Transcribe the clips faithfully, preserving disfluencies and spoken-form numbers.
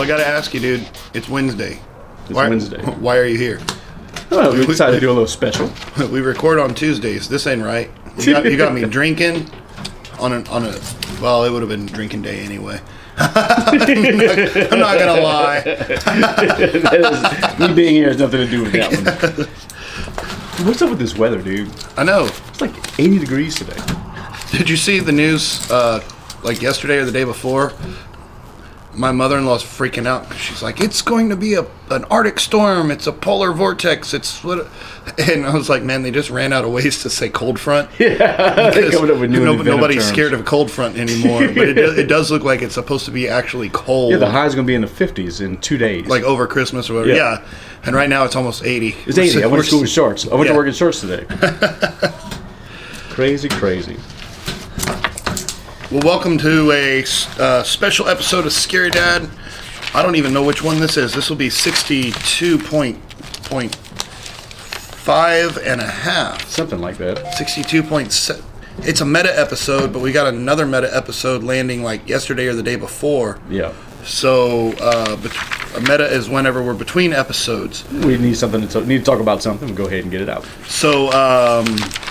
got to ask you, dude. It's Wednesday. It's why, Wednesday. Why are you here? Oh, we decided to do a little special. We record on Tuesdays. This ain't right. You got, you got me drinking on a, on a. Well, it would have been drinking day anyway. I'm not, I'm not gonna lie. Is, me being here has nothing to do with that one. What's up with this weather, dude? I know. It's like eighty degrees today. Did you see the news uh, like yesterday or the day before? My mother-in-law's freaking out. She's like, "It's going to be a an Arctic storm. It's a polar vortex. It's what." And I was like, "Man, they just ran out of ways to say cold front." Yeah, they coming up with new no, inventive nobody's terms. scared of a cold front anymore. But it, do, it does look like it's supposed to be actually cold. Yeah, the high's going to be in the fifties in two days. Like over Christmas or whatever. Yeah. Yeah. And right now it's almost eighty. It's eighty. We're, I went to school with shorts. I went yeah. to work in shorts today. Crazy, crazy. Well, welcome to a uh, special episode of Scary Dad. I don't even know which one this is. This will be sixty-two point five and a half. Something like that. sixty-two point seven. It's a meta episode, but we got another meta episode landing like yesterday or the day before. Yeah. So uh, bet- a meta is whenever we're between episodes. We need something to talk, need to talk about something. We'll go ahead and get it out. So, um,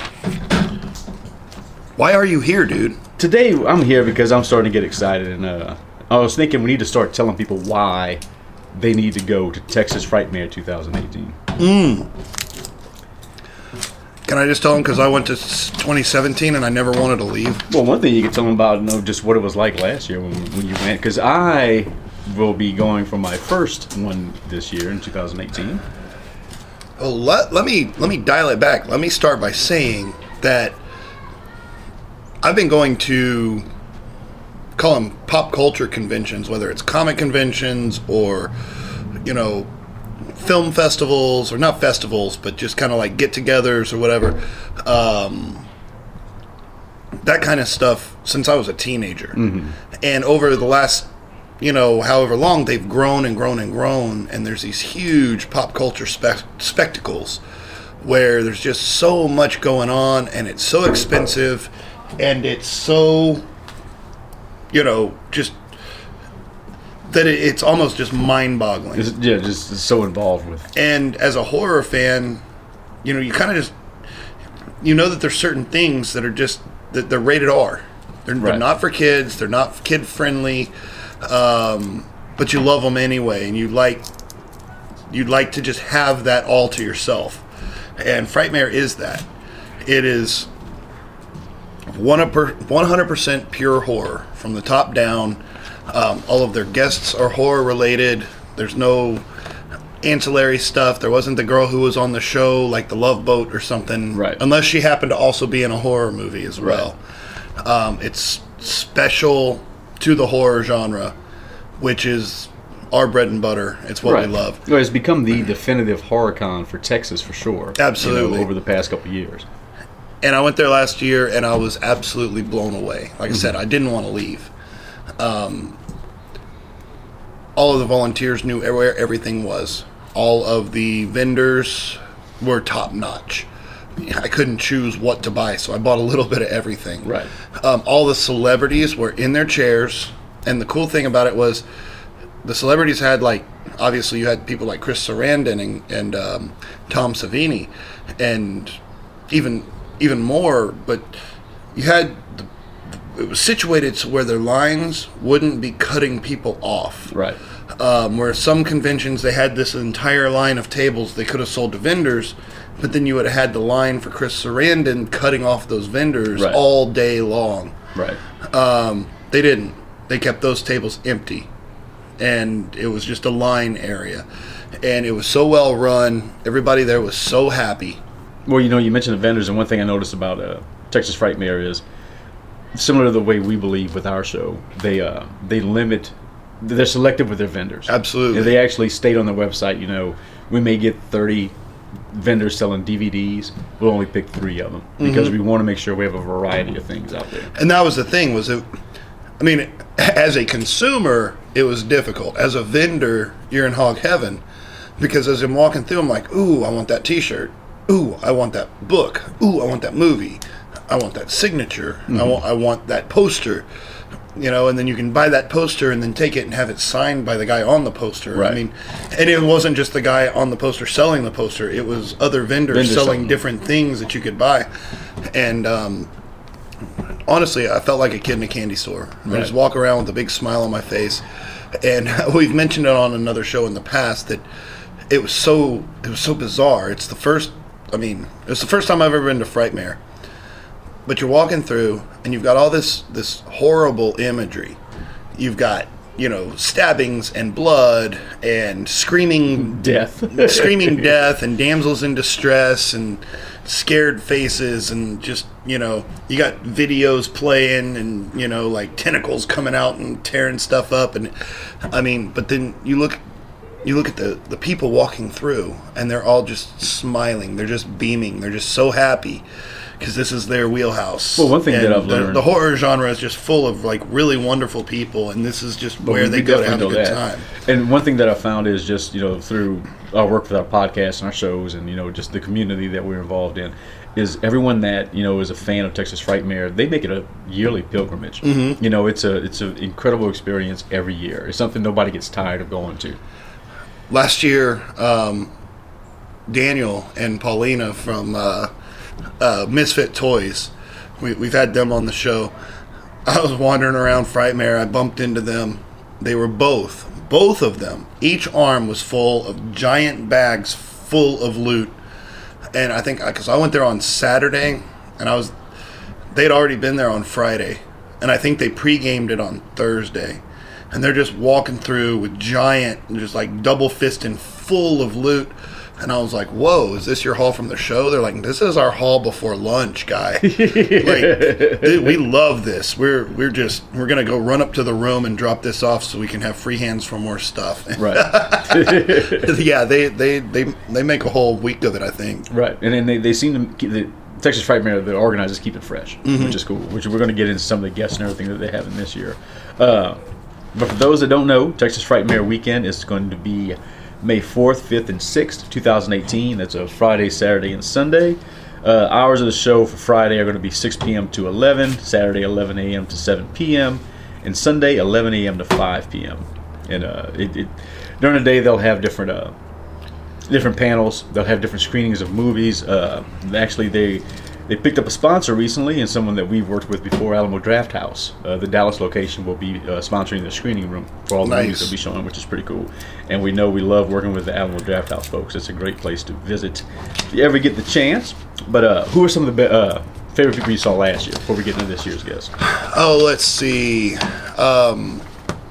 why are you here, dude? Today, I'm here because I'm starting to get excited, and uh, I was thinking we need to start telling people why they need to go to Texas Frightmare twenty eighteen. Mm. Can I just tell them because I went to twenty seventeen and I never wanted to leave? Well, one thing you can tell them about, you know, just what it was like last year when, when you went, because I will be going for my first one this year in two thousand eighteen. Well, let, let me let me dial it back. Let me start by saying that I've been going to call them pop culture conventions, whether it's comic conventions or, you know, film festivals, or not festivals, but just kind of like get-togethers or whatever. Um, that kind of stuff since I was a teenager. Mm-hmm. And over the last, you know, however long, they've grown and grown and grown, and there's these huge pop culture spe- spectacles where there's just so much going on, and it's so expensive, and it's so, you know, just that it, it's almost just mind-boggling. It's, yeah, just so involved with. And as a horror fan, you know, you kind of just, you know that there's certain things that are just, that they're rated R. They're, Right. they're not for kids. They're not kid-friendly. Um, but you love them anyway, and you like, you'd like to just have that all to yourself. And Frightmare is that. It is one hundred percent pure horror from the top down. Um, all of their guests are horror related. There's no ancillary stuff. There wasn't the girl who was on the show, like the Love Boat or something. Right. Unless she happened to also be in a horror movie as well. Right. Um, it's special to the horror genre, which is our bread and butter. It's what Right. we love. Well, it's become the definitive horror con for Texas for sure. Absolutely. You know, over the past couple of years. And I went there last year, and I was absolutely blown away. Like I said, I didn't want to leave. Um, all of the volunteers knew where everything was. All of the vendors were top notch. I couldn't choose what to buy, so I bought a little bit of everything. Right. Um, all the celebrities were in their chairs, and the cool thing about it was the celebrities had, like, obviously you had people like Chris Sarandon and, and um, Tom Savini, and even even more, but you had the, it was situated so where their lines wouldn't be cutting people off. Right. Um, where some conventions they had this entire line of tables they could have sold to vendors, but then you would have had the line for Chris Sarandon cutting off those vendors Right. all day long. Right. Um, they didn't. They kept those tables empty, and it was just a line area, and it was so well run. Everybody there was so happy. Well, you know, you mentioned the vendors, and one thing I noticed about uh, Texas Frightmare is similar to the way we believe with our show. They uh, they limit, they're selective with their vendors. Absolutely. And they actually state on their website, you know, we may get thirty vendors selling D V Ds. We'll only pick three of them because Mm-hmm. we want to make sure we have a variety of things out there. And that was the thing, was it, I mean, as a consumer, it was difficult. As a vendor, you're in hog heaven, because as I'm walking through, I'm like, ooh, I want that t-shirt. Ooh, I want that book. Ooh, I want that movie. I want that signature. Mm-hmm. I want I want that poster. You know, and then you can buy that poster and then take it and have it signed by the guy on the poster. Right. I mean, and it wasn't just the guy on the poster selling the poster. It was other vendors, vendors selling something. different things that you could buy. And um, honestly, I felt like a kid in a candy store. Right. I just walk around with a big smile on my face. And we've mentioned it on another show in the past that it was so it was so bizarre. It's the first, I mean, it's the first time I've ever been to Frightmare. But you're walking through, and you've got all this this horrible imagery. You've got, you know, stabbings and blood and screaming death, screaming death, and damsels in distress and scared faces, and just, you know, you got videos playing, and, you know, like tentacles coming out and tearing stuff up, and I mean, but then you look. You look at the, the people walking through, and they're all just smiling. They're just beaming. They're just so happy because this is their wheelhouse. Well, one thing and that I've the, learned... The horror genre is just full of, like, really wonderful people, and this is just where they go to have a good that. time. And one thing that I found is just, you know, through our work with our podcasts and our shows and, you know, just the community that we're involved in, is everyone that, you know, is a fan of Texas Frightmare, they make it a yearly pilgrimage. Mm-hmm. You know, it's a it's an incredible experience every year. It's something nobody gets tired of going to. Last year, um, Daniel and Paulina from uh, uh, Misfit Toys, we, we've had them on the show. I was wandering around Frightmare. I bumped into them. They were both, both of them, each arm was full of giant bags full of loot. And I think, because I went there on Saturday, and I was, they'd already been there on Friday. And I think they pre-gamed it on Thursday. And they're just walking through with giant, just like double fisting full of loot. And I was like, whoa, is this your haul from the show? They're like, this is our haul before lunch, guy. Like, dude, we love this. We're we're just, we're going to go run up to the room and drop this off so we can have free hands for more stuff. Right. Yeah, they, they, they, they make a whole week of it, I think. Right. And then they, they seem to keep the Texas Frightmare, the organizers keep it fresh, mm-hmm. which is cool, which we're going to get into some of the guests and everything that they have in this year. Uh, But for those that don't know, Texas Frightmare Weekend is going to be May fourth, fifth, and sixth, twenty eighteen. That's a Friday, Saturday, and Sunday. Uh, hours of the show for Friday are going to be six p.m. to eleven, Saturday eleven a.m. to seven p.m., and Sunday eleven a.m. to five p.m. And uh, it, it, during the day, they'll have different uh, different panels. They'll have different screenings of movies. Uh, actually, they... They picked up a sponsor recently, and someone that we've worked with before, Alamo Draft House. Uh, the Dallas location will be uh, sponsoring the screening room for all the nice. movies they'll be showing, which is pretty cool. And we know we love working with the Alamo Draft House folks. It's a great place to visit if you ever get the chance. But uh, who are some of the be- uh, favorite people you saw last year before we get into this year's guests? Oh, let's see. Um,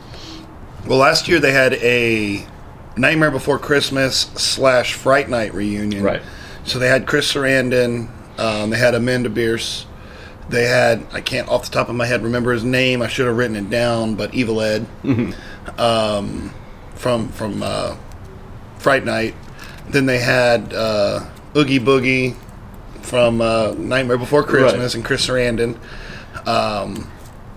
well, last year they had a Nightmare Before Christmas slash Fright Night reunion. Right. So they had Chris Sarandon. Um, they had Amanda Bierce. They had, I can't off the top of my head remember his name. I should have written it down, but Evil Ed mm-hmm. um, from from uh, Fright Night. Then they had uh, Oogie Boogie from uh, Nightmare Before Christmas right. and Chris Sarandon. Um,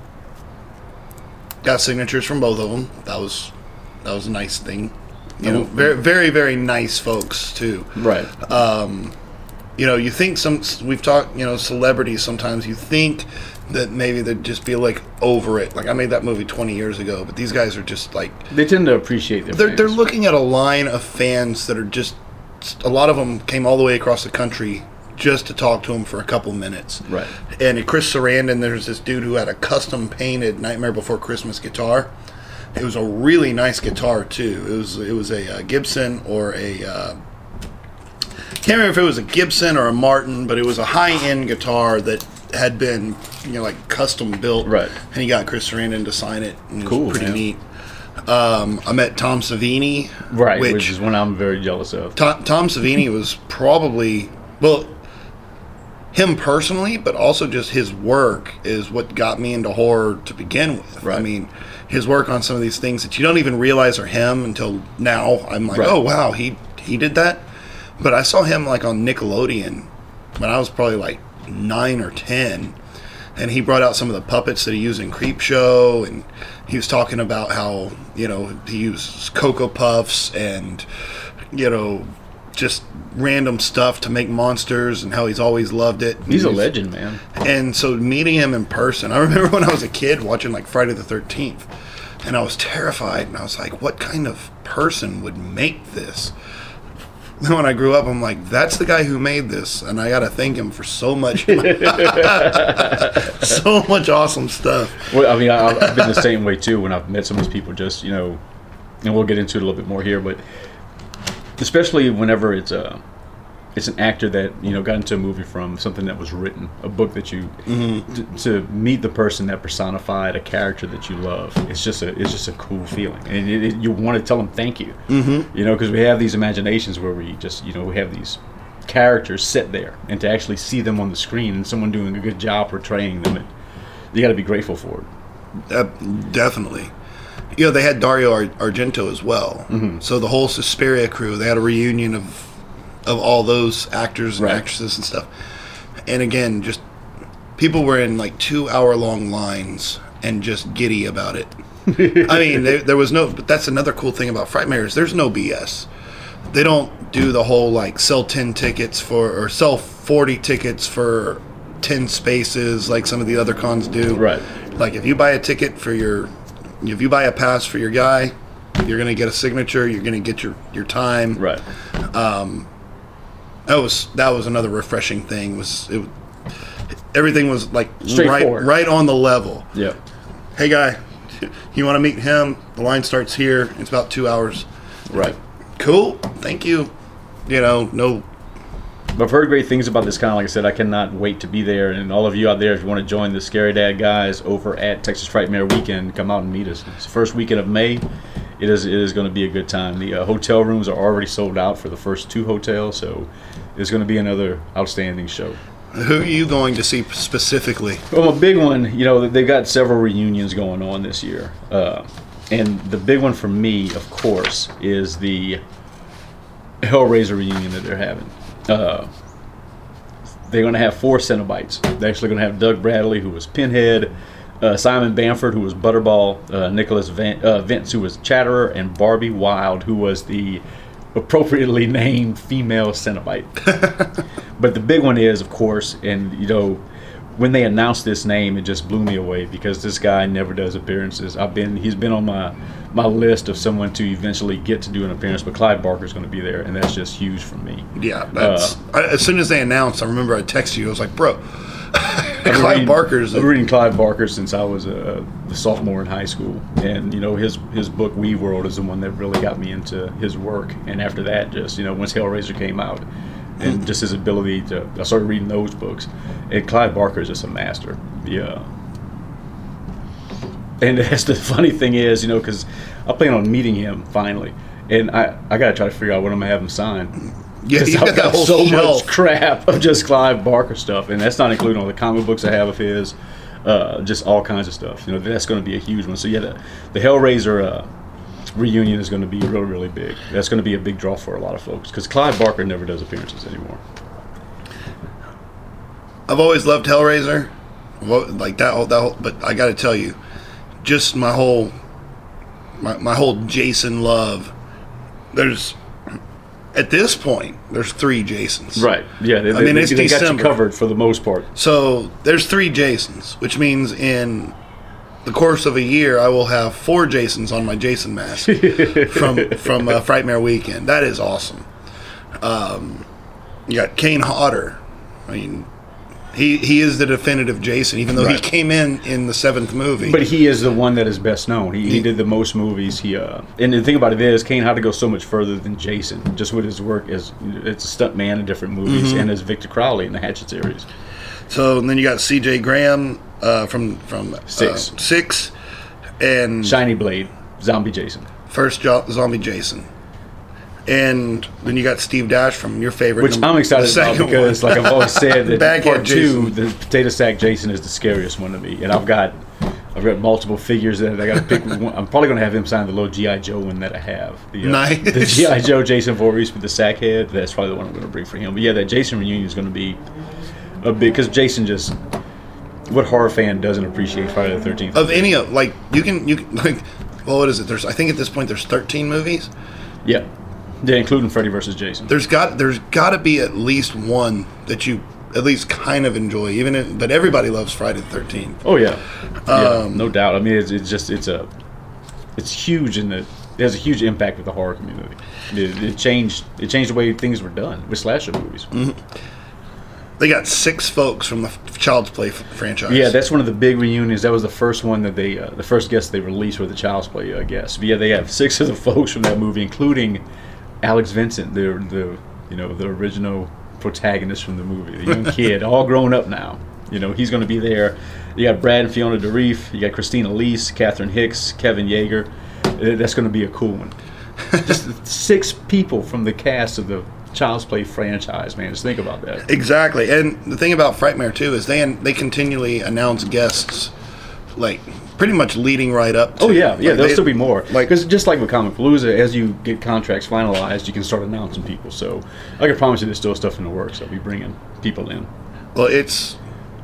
got signatures from both of them. That was that was a nice thing. You know, very very very nice folks too. Right. Um, You know, you think some, we've talked, you know, celebrities sometimes, you think that maybe they'd just be, like, over it. Like, I made that movie twenty years ago, but these guys are just, like... They tend to appreciate their they're, fans. They're looking at a line of fans that are just... A lot of them came all the way across the country just to talk to them for a couple minutes. Right. And at Chris Sarandon, there's this dude who had a custom-painted Nightmare Before Christmas guitar. It was a really nice guitar, too. It was, it was a uh, Gibson or a... Uh, can't remember if it was a Gibson or a Martin, but it was a high-end guitar that had been, you know, like custom built. Right. And he got Chris Sarandon to sign it. And it cool, was pretty man. neat. Um, I met Tom Savini. Right, which, which is one I'm very jealous of. Tom, Tom Savini was probably, well, him personally, but also just his work is what got me into horror to begin with. Right. I mean, his work on some of these things that you don't even realize are him until now. I'm like, right. oh, wow, he he did that? But I saw him like on Nickelodeon when I was probably like nine or ten, and he brought out some of the puppets that he used in Creepshow, and he was talking about how, you know, he used Cocoa Puffs and, you know, just random stuff to make monsters and how he's always loved it. He's a legend, man. And so meeting him in person, I remember when I was a kid watching like Friday the thirteenth, and I was terrified, and I was like, what kind of person would make this? Then when I grew up, I'm like, that's the guy who made this, and I got to thank him for so much, so much awesome stuff. Well, I mean, I, I've been the same way too when I've met some of these people. Just, you know, and we'll get into it a little bit more here, but especially whenever it's a it's an actor that, you know, got into a movie from something that was written, a book that you mm-hmm. to, to meet the person that personified a character that you love. It's just a it's just a cool feeling, and it, it, you want to tell them thank you. Mm-hmm. You know, because we have these imaginations where we just, you know, we have these characters set there, and to actually see them on the screen and someone doing a good job portraying them, it, you got to be grateful for it. Uh, definitely. You know, they had Dario Ar- Argento as well. Mm-hmm. So the whole Suspiria crew, they had a reunion of of all those actors and right. actresses and stuff. And again, just people were in like two hour long lines and just giddy about it. I mean, there, there was no, but that's another cool thing about Frightmares. There's no B S. They don't do the whole like sell ten tickets for, or sell forty tickets for ten spaces like some of the other cons do. Right. Like if you buy a ticket for your, if you buy a pass for your guy, you're going to get a signature, you're going to get your, your time. Right. Um, That was that was another refreshing thing. Was it? Everything was like right right on the level. Yeah. Hey guy, you want to meet him? The line starts here. It's about two hours. Right. Cool. Thank you. You know, no. But I've heard great things about this con. Like I said, I cannot wait to be there. And all of you out there, if you want to join the Scary Dad guys over at Texas Frightmare Weekend, come out and meet us. It's the first weekend of May. It is it is going to be a good time. The uh, hotel rooms are already sold out for the first two hotels, so it's going to be another outstanding show. Who are you going to see specifically? Well, a big one, you know, they've got several reunions going on this year. Uh, and the big one for me, of course, is the Hellraiser reunion that they're having. Uh, they're going to have four Cenobites. They're actually going to have Doug Bradley, who was Pinhead, uh, Simon Bamford, who was Butterball, uh, Nicholas Van- uh, Vince, who was Chatterer, and Barbie Wilde, who was the appropriately named female Cenobite. But the big one is, of course, and you know, when they announced this name, it just blew me away because this guy never does appearances. I've been, he's been on my my list of someone to eventually get to do an appearance, but Clive Barker's going to be there, and that's just huge for me. Yeah, that's. Uh, I, as soon as they announced, I remember I texted you. I was like, "Bro, Clive reading, Barker's." I've been reading Clive Barker since I was a, a sophomore in high school, and you know his his book Weave World is the one that really got me into his work. And after that, just you know, once Hellraiser came out, and just his ability to, I started reading those books. And Clive Barker is just a master. Yeah. And that's the funny thing is, you know, because I plan on meeting him finally, and I, I got to try to figure out what I'm gonna have him sign. Yeah, you I've got got that whole so shelf. much crap of just Clive Barker stuff, and that's not including all the comic books I have of his, uh, just all kinds of stuff. You know, that's going to be a huge one. So yeah, the, the Hellraiser uh, reunion is going to be really, really big. That's going to be a big draw for a lot of folks because Clive Barker never does appearances anymore. I've always loved Hellraiser, well, like that whole, that whole, but I got to tell you, just my whole, my, my whole Jason love. There's, at this point, there's three Jasons. Right. Yeah. They, I mean, they, it's they got December. you covered for the most part. So there's three Jasons, which means in the course of a year, I will have four Jasons on my Jason mask from from uh, Frightmare Weekend. That is awesome. Um, you got Kane Hodder. I mean, he he is the definitive Jason, even though Right. he came in in the seventh movie. But he is the one that is best known. He, he did the most movies. He uh, and the thing about it is, Kane had to go so much further than Jason, just with his work as it's a stunt man in different movies, Mm-hmm. and as Victor Crowley in the Hatchet series. So and then you got C J Graham uh, from from Six. uh, six, and Shiny Blade, Zombie Jason. first jo- zombie Jason. And then you got Steve Dash from your favorite. Which number, I'm excited the about second because, one. like I've always said, that Baghead part two, Jason. the potato sack Jason is the scariest one to me. And I've got, I've got multiple figures that I got to pick. One. I'm probably going to have him sign the little G I Joe one that I have. The, uh, Nice. The G I Joe Jason Voorhees with the sack head. That's probably the one I'm going to bring for him. But yeah, that Jason reunion is going to be a big because Jason just. What horror fan doesn't appreciate Friday the thirteenth? Of any of like you can you can like well what is it? There's I think at this point there's thirteen movies. Yeah. Yeah, including Freddy versus Jason. There's got there's got to be at least one that you at least kind of enjoy, even if, but everybody loves Friday the thirteenth. Oh yeah, yeah, Um, no doubt. I mean, it's, it's just it's a it's huge in the it has a huge impact with the horror community. It, it changed it changed the way things were done with slasher movies. Mm-hmm. They got six folks from the Child's Play f- franchise. Yeah, that's one of the big reunions. That was the first one that they, uh, the first guest they released were the Child's Play uh, guests. But yeah, they have six of the folks from that movie, including Alex Vincent, the the you know the original protagonist from the movie, the young kid, all grown up now. You know, he's going to be there. You got Brad and Fiona DeReef. You got Christina Leese, Catherine Hicks, Kevin Yeager. Uh, That's going to be a cool one. Just six people from the cast of the Child's Play franchise, man. Just think about that. Exactly. And the thing about Frightmare too is they they continually announce guests, like pretty much leading right up to. Oh yeah, yeah. like, There'll they- still be more. Like, Because just like with Comic Palooza, as you get contracts finalized, you can start announcing people. So I can promise you, there's still stuff in the works. I'll be bringing people in. well, it's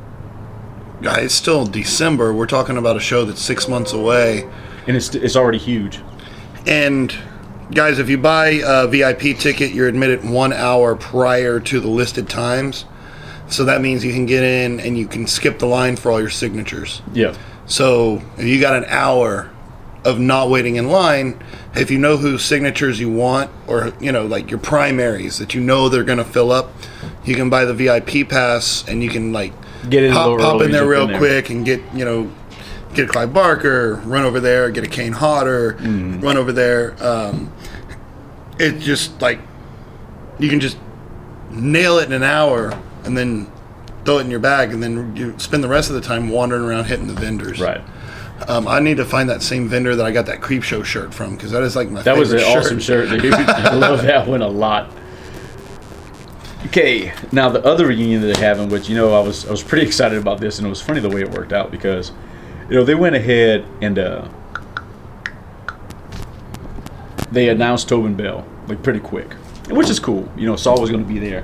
guys, it's still December. We're talking about a show that's six months away, And it's it's already huge. and guys, if you buy a V I P ticket, you're admitted one hour prior to the listed times. So that means you can get in and you can skip the line for all your signatures. Yeah. So if you got an hour of not waiting in line, if you know whose signatures you want, or you know, like your primaries that you know they're going to fill up, you can buy the V I P pass and you can like Get in a pop, little pop early, in there jump real in there. quick and get you know get a Clive Barker, run over there, get a Kane Hodder, Mm-hmm. run over there. Um, it's just like you can just nail it in an hour and then throw it in your bag, and then you spend the rest of the time wandering around hitting the vendors. Right. Um, I need to find that same vendor that I got that Creep Show shirt from, because that is like my That was favorite an shirt. awesome shirt, dude. I love that one a lot. Okay, now the other reunion that they're having, which you know, I was I was pretty excited about this, and it was funny the way it worked out because, you know, they went ahead and uh, they announced Tobin Bell like pretty quick, which is cool. You know, Saul was going to be there.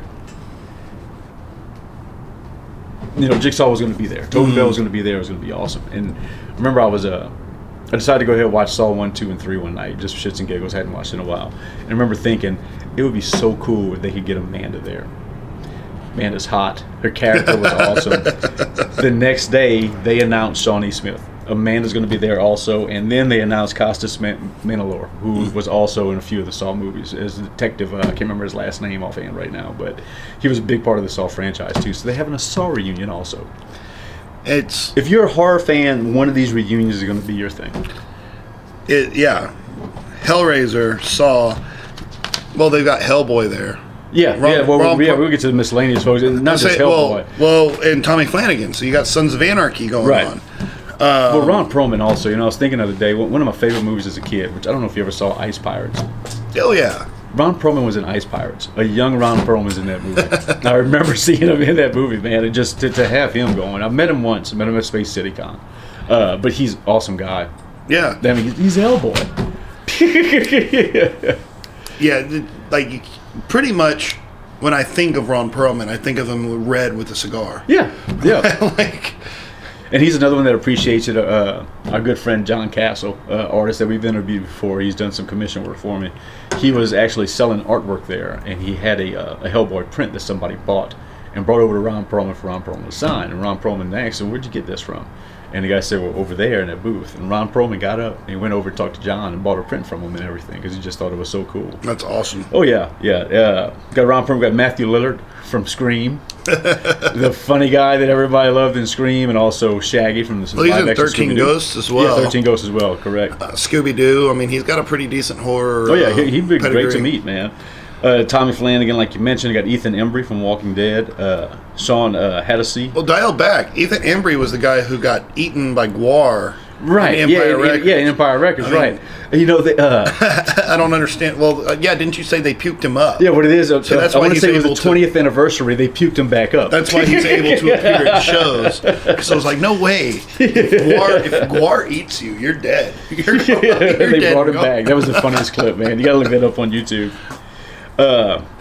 You know, Jigsaw was going to be there. Tobin Mm. Bell was going to be there. It was going to be awesome. And remember, I was uh, I decided to go ahead and watch Saw one, two, and three one night, just for shits and giggles. I hadn't watched it in a while. And I remember thinking, it would be so cool if they could get Amanda there. Amanda's hot. Her character was awesome. The next day, they announced Shawnee Smith. Amanda's going to be there also. And then they announced Costas Man- Manilor, who was also in a few of the Saw movies as a detective. Uh, I can't remember his last name offhand right now, but he was a big part of the Saw franchise too. So they're having a Saw reunion also. It's If you're a horror fan, one of these reunions is going to be your thing. it, yeah. Hellraiser, Saw. Well, they've got Hellboy there. Yeah, Ron- yeah. Well, Ron yeah, Pro- we'll get to the miscellaneous folks. and Not just Say- well, Hellboy. well, and Tommy Flanagan. So you got Sons of Anarchy going Right. on. Well, Ron Perlman also. You know, I was thinking the other day, one one of my favorite movies as a kid, which I don't know if you ever saw, Ice Pirates. Oh yeah. Ron Perlman was in Ice Pirates. A young Ron Perlman was in that movie. I remember seeing him in that movie, man. And just to, to have him going. I met him once. I met him at Space City Con. Uh, but he's an awesome guy. Yeah. I mean, he's Hellboy. Yeah. th- Like pretty much when I think of Ron Perlman, I think of him red with a cigar. Yeah, yeah. like. And he's another one that appreciates it. Uh, our good friend John Castle, uh, artist that we've interviewed before, he's done some commission work for me. He was actually selling artwork there, and he had a, uh, a Hellboy print that somebody bought and brought over to Ron Perlman for Ron Perlman to sign. And Ron Perlman asked him, "Where'd you get this from?" And the guy said, "Well, over there in that booth." And Ron Perlman got up and he went over and talked to John and bought a print from him and everything because he just thought it was so cool. That's awesome. Oh yeah, yeah, yeah. Got Ron Perlman, got Matthew Lillard from Scream, the funny guy that everybody loved in Scream, and also Shaggy from the Well, he's in live-action thirteen Scooby-Doo. Ghosts as well. Yeah, thirteen Ghosts as well. Correct. Uh, Scooby Doo. I mean, he's got a pretty decent horror. Oh yeah, uh, he, he'd be great to pedigree. meet, man. Uh, Tommy Flanagan, like you mentioned, got Ethan Embry from Walking Dead. Uh, Sean uh, Hattasey. Well, dial back. Ethan Embry was the guy who got eaten by Guar. Right. in Yeah, Empire in- Records. yeah, in Empire Records. I mean- right. You know, the, uh, I don't understand. Well, uh, yeah, didn't you say they puked him up? yeah, what it is. Uh, So that's I why want to he's say it was able the to- twentieth anniversary. They puked him back up. That's why he's able to appear at shows. Because I was like, no way. If Guar, if Guar eats you, you're dead. You're, you're they dead brought him and gone. back. That was the funniest clip, man. You got to look that up on YouTube. Uh,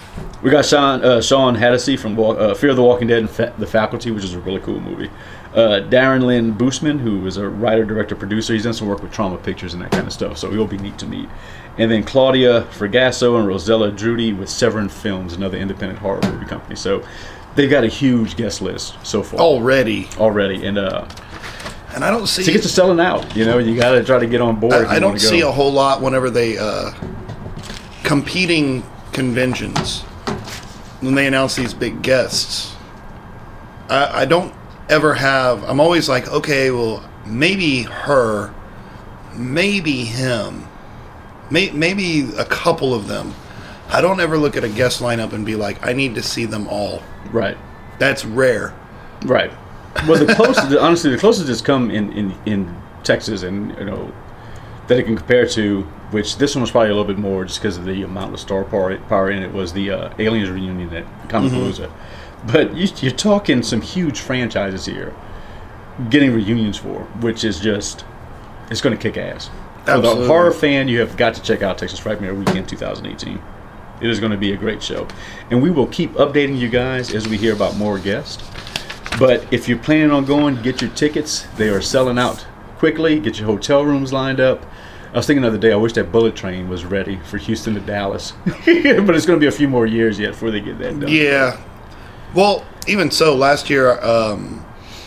We got Sean uh, Sean Hennessy from uh, Fear of the Walking Dead and Fa- The Faculty, which is a really cool movie. Uh, Darren Lynn Boosman, who is a writer, director, producer. He's done some work with Trauma Pictures and that kind of stuff, so he'll be neat to meet. And then Claudia Fregasso and Rosella Drudy with Severin Films, another independent horror movie company. So they've got a huge guest list so far. Already. Already. And uh, and I don't see... tickets are selling out. You know, you got to try to get on board. I, I don't see a whole lot whenever they... Uh, competing conventions, when they announce these big guests, I, I don't ever have... I'm always like, okay, well, maybe her, maybe him, may, maybe a couple of them. I don't ever look at a guest lineup and be like, I need to see them all. Right. That's rare. Right. Well, the closest, honestly, the closest it's come in, in, in Texas, and you know, that it can compare to, which this one was probably a little bit more just because of the amount of star power, power in it, was the uh, Aliens reunion at Comicpalooza. Mm-hmm. But you, you're talking some huge franchises here getting reunions for, which is just, it's going to kick ass. Absolutely. For the horror fan, you have got to check out Texas Frightmare Weekend twenty eighteen. It is going to be a great show. And we will keep updating you guys as we hear about more guests. But if you're planning on going, get your tickets. They are selling out quickly. Get your hotel rooms lined up. I was thinking the other day, I wish that bullet train was ready for Houston to Dallas. But it's going to be a few more years yet before they get that done. Yeah. Well, even so, last year um,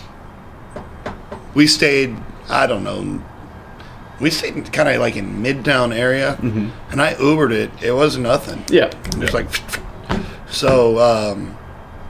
we stayed, I don't know, we stayed kind of like in Midtown area, mm-hmm. and I Ubered it. It wasn't nothing. Yeah. It was like, so, um,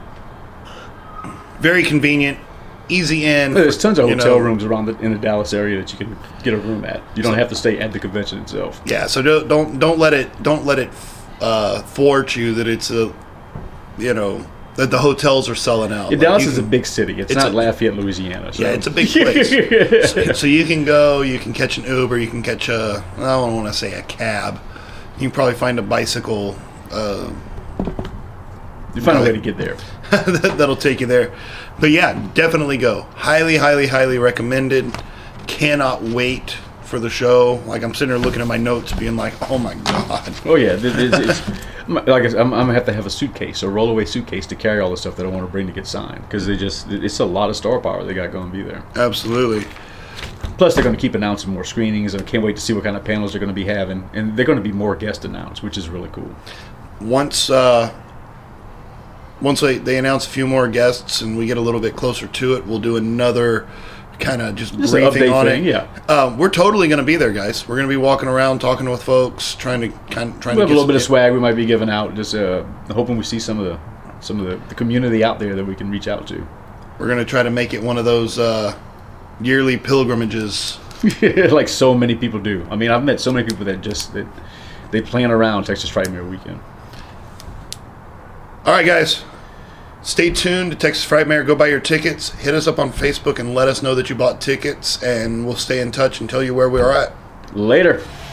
very convenient, easy in. There's tons of hotel know. rooms around the, in the Dallas area that you can get a room at. You don't so, have to stay at the convention itself. Yeah, so don't don't, don't let it don't let it uh, thwart you that it's a, you know, that the hotels are selling out. Yeah, like Dallas can, is a big city. It's, it's not a, Lafayette, Louisiana. So. Yeah, it's a big place. so, so you can go, you can catch an Uber, you can catch a, I don't want to say a cab. You can probably find a bicycle. Uh, you find a way to get there. that, that'll take you there. But yeah, definitely go. Highly, highly, highly recommended. Cannot wait for the show. Like, I'm sitting there looking at my notes being like, oh my God. Oh yeah, it's, it's, like I said, I'm, I'm gonna have to have a suitcase, a rollaway suitcase to carry all the stuff that I want to bring to get signed, because they just, it's a lot of star power they got going to be there. Absolutely. Plus, they're going to keep announcing more screenings. I can't wait to see what kind of panels they're going to be having, and they're going to be more guests announced, which is really cool. Once, uh, once they, they announce a few more guests and we get a little bit closer to it, we'll do another kind of just, just briefing on thing, it. Yeah, uh, we're totally going to be there, guys. We're going to be walking around, talking with folks, trying to kind of trying we to have get a little some, bit of swag we might be giving out. Just uh, hoping we see some of the some of the, the community out there that we can reach out to. We're going to try to make it one of those uh, yearly pilgrimages, like so many people do. I mean, I've met so many people that just that they plan around Texas Frightmare Weekend. All right, guys. Stay tuned to Texas Frightmare. Go buy your tickets. Hit us up on Facebook and let us know that you bought tickets, and we'll stay in touch and tell you where we are at. Later.